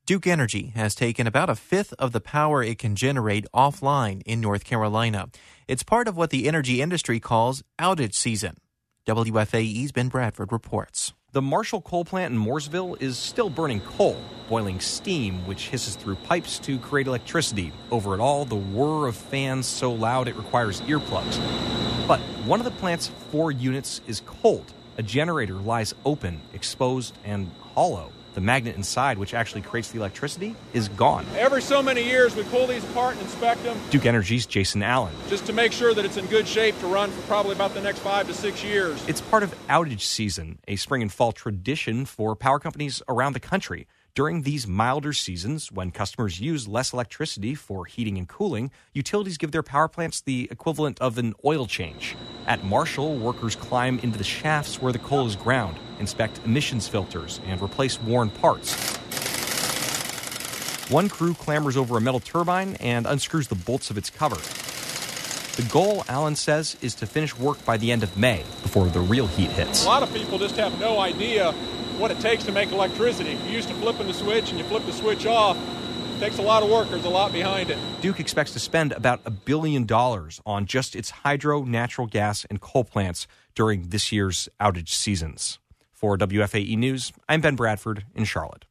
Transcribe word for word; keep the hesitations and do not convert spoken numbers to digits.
Duke Energy has taken about a fifth of the power it can generate offline in North Carolina. It's part of what the energy industry calls outage season. W F A E's Ben Bradford reports. The Marshall coal plant in Mooresville is still burning coal, boiling steam, which hisses through pipes to create electricity. Over it all, the whir of fans so loud it requires earplugs. But one of the plant's four units is cold. A generator lies open, exposed, and hollow. The magnet inside, which actually creates the electricity, is gone. Every so many years, we pull these apart and inspect them. Duke Energy's Jason Allen. Just to make sure that it's in good shape to run for probably about the next five to six years. It's part of outage season, a spring and fall tradition for power companies around the country. During these milder seasons, when customers use less electricity for heating and cooling, utilities give their power plants the equivalent of an oil change. At Marshall, workers climb into the shafts where the coal is ground, inspect emissions filters, and replace worn parts. One crew clambers over a metal turbine and unscrews the bolts of its cover. The goal, Allen says, is to finish work by the end of May, before the real heat hits. A lot of people just have no idea what it takes to make electricity. You're used to flipping the switch and you flip the switch off. It takes a lot of work. There's a lot behind it. Duke expects to spend about a billion dollars on just its hydro, natural gas, and coal plants during this year's outage seasons. For W F A E News, I'm Ben Bradford in Charlotte.